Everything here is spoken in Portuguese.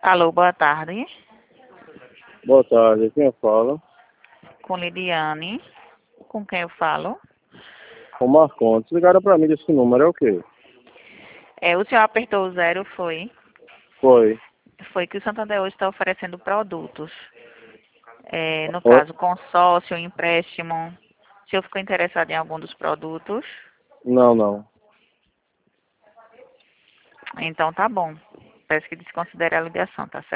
Alô, boa tarde. Boa tarde, quem fala? Com Lidiane. Com quem eu falo? O Marcondes. Ligaram pra mim desse número, é o quê? O senhor apertou o zero, foi? Foi. Foi que o Santander hoje está oferecendo produtos. No Oi? caso, consórcio, empréstimo. O senhor ficou interessado em algum dos produtos? Não, não. Então tá bom. Peço que desconsidere a ligação, tá certo?